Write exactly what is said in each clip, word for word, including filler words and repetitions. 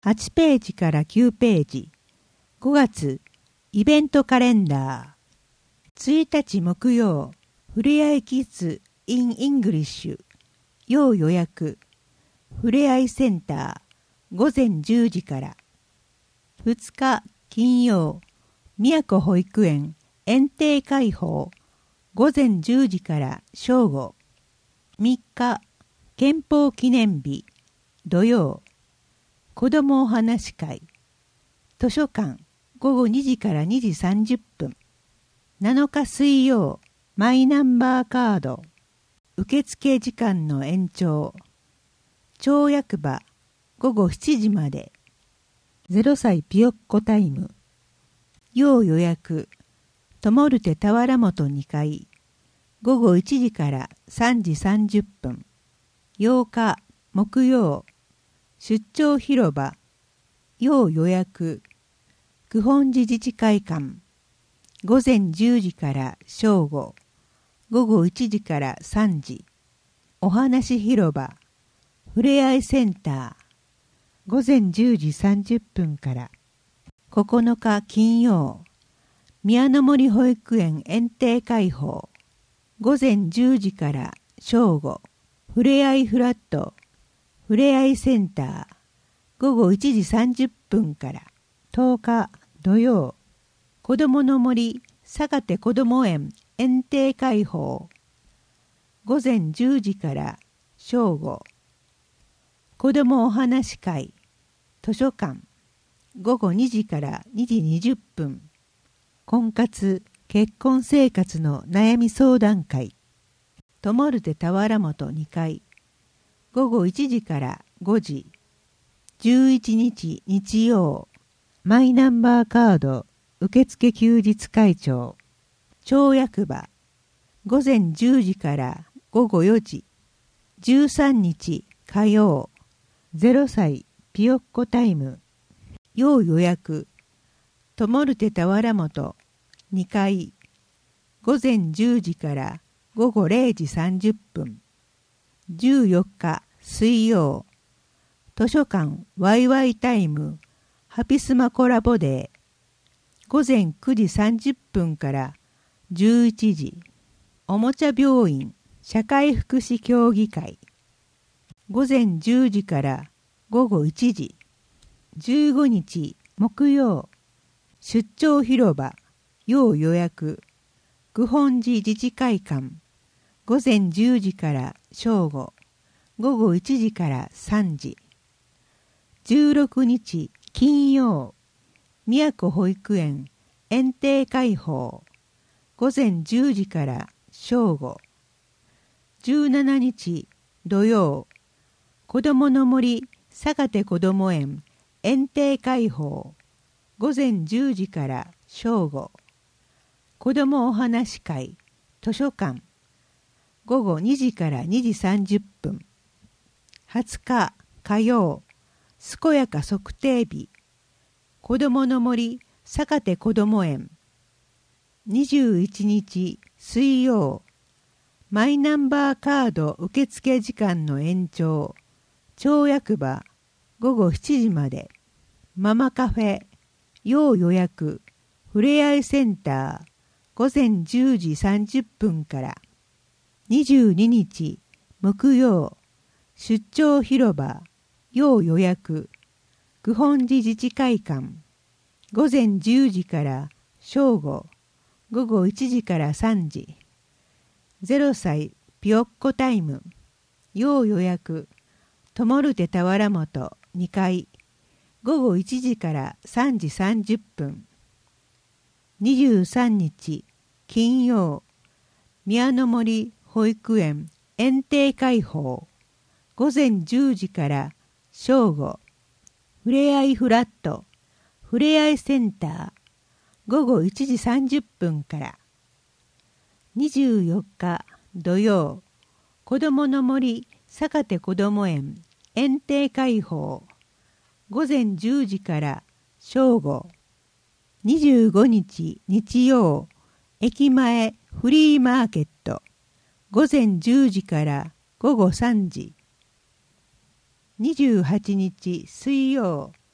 はちページからきゅうページ、ごがつイベントカレンダー。ついたち木曜、ふれあいキッズ in English 要予約、ふれあいセンター午前じゅうじから。ふつか金曜、宮古保育園園庭開放午前じゅうじから正午。みっか憲法記念日土曜、子どもお話し会図書館午後にじからにじさんじゅっぷん。なのか水曜、マイナンバーカード受付時間の延長。町役場午後しちじまで。ゼロさいピヨッコタイム要予約。トモルテ田原本にかい午後いちじからさんじさんじゅっぷん。ようか木曜、出張広場要予約。九本寺自治会館午前じゅうじから正午。午後いちじからさんじ。お話広場ふれあいセンター午前じゅうじさんじゅっぷんから。ここのか金曜、宮の森保育園園庭開放午前じゅうじから正午。ふれあいフラットふれあいセンター午後いちじさんじゅっぷんから。とおか土曜、子どもの森坂手こども園園庭開放午前じゅうじから正午。子どもお話し会図書館午後にじからにじにじゅっぷん。婚活結婚生活の悩み相談会トモルテ田原本にかい午後いちじからごじ。じゅういちにち日曜、マイナンバーカード受付休日会長町役場午前じゅうじから午後よじ。じゅうさんにち火曜、ゼロさいピヨッコタイム要予約。トモルテ田原本にかい午前じゅうじから午後れいじさんじゅっぷん。じゅうよっか水曜、図書館ワイワイタイムハピスマコラボデー午前くじさんじゅっぷんからじゅういちじ。おもちゃ病院社会福祉協議会午前じゅうじから午後いちじ。じゅうごにち木曜、出張広場要予約。九本寺自治会館午前じゅうじから正午。午後いちじからさんじ。じゅうろくにち金曜、宮古保育園園庭開放午前じゅうじから正午。じゅうしちにち土曜、子どもの森坂手こども園園庭開放午前じゅうじから正午。子どもお話し会図書館午後にじからにじさんじゅっぷん。はつか火曜、健やか測定日子どもの森坂手こども園。にじゅういちにち水曜、マイナンバーカード受付時間の延長。町役場午後しちじまで。ママカフェ要予約ふれあいセンター午前じゅうじさんじゅっぷんから。にじゅうににち木曜、出張広場要予約。九本寺自治会館午前じゅうじから正午。午後いちじからさんじ。ゼロさいピヨッコタイム要予約。トモルテ田原本にかい午後いちじからさんじさんじゅっぷん。にじゅうさんにち金曜、宮の森保育園園庭開放午前じゅうじから正午。ふれあいフラットふれあいセンター午後いちじさんじゅっぷんから。にじゅうよっか土曜、子どもの森坂手こども園園庭開放午前じゅうじから正午。にじゅうごにち日曜、駅前フリーマーケット午前じゅうじから午後さんじ。にじゅうはちにち水曜、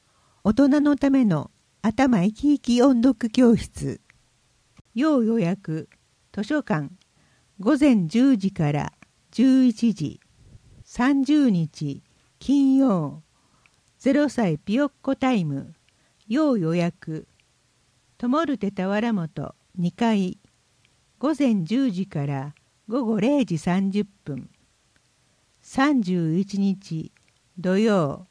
大人のための頭生き生き音読教室。要予約図書館午前じゅうじからじゅういちじさんじゅうにち金曜ゼロさいぴよっこタイム要予約ともるて田原本にかい午前じゅうじから午後れいじさんじゅっぷんさんじゅういちにち土曜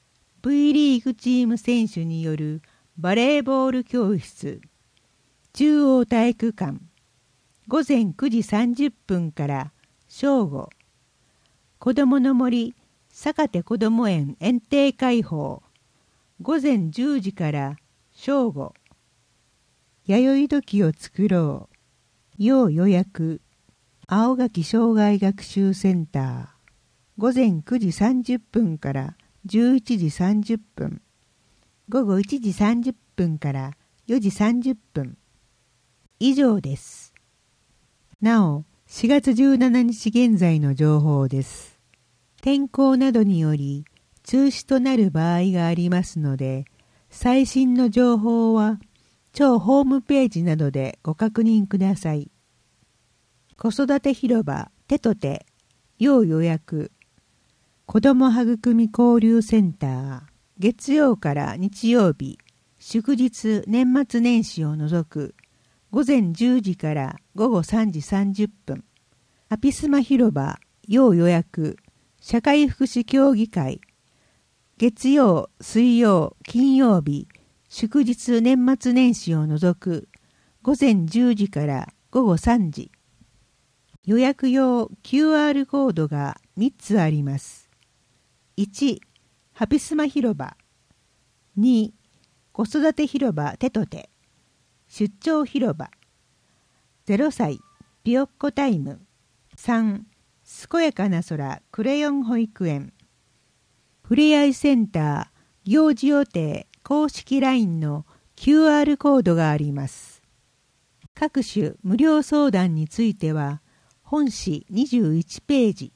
V リーグチーム選手によるバレーボール教室中央体育館午前くじさんじゅっぷんから正午子どもの森坂手こども園園庭開放午前じゅうじから正午弥生時を作ろう要予約青垣障害学習センター午前くじさんじゅっぷんからじゅういちじさんじゅっぷん午後いちじさんじゅっぷんからよじさんじゅっぷん以上です。なおしがつじゅうしちにち現在の情報です。天候などにより中止となる場合がありますので、最新の情報は超ホームページなどでご確認ください。子育て広場手と手要予約子ども育み交流センター月曜から日曜日祝日年末年始を除く午前じゅうじから午後さんじさんじゅっぷんアピスマ広場要予約社会福祉協議会月曜水曜金曜日祝日年末年始を除く午前じゅうじから午後さんじ予約用 キューアール コードがみっつあります。いち. ハピスマ広場に. 子育て広場手と手出張広場ゼロさいぴよっこタイムさん. 健やかな空クレヨン保育園ふれあいセンター行事予定公式 ライン の キューアール コードがあります。各種無料相談については本誌にじゅういちページ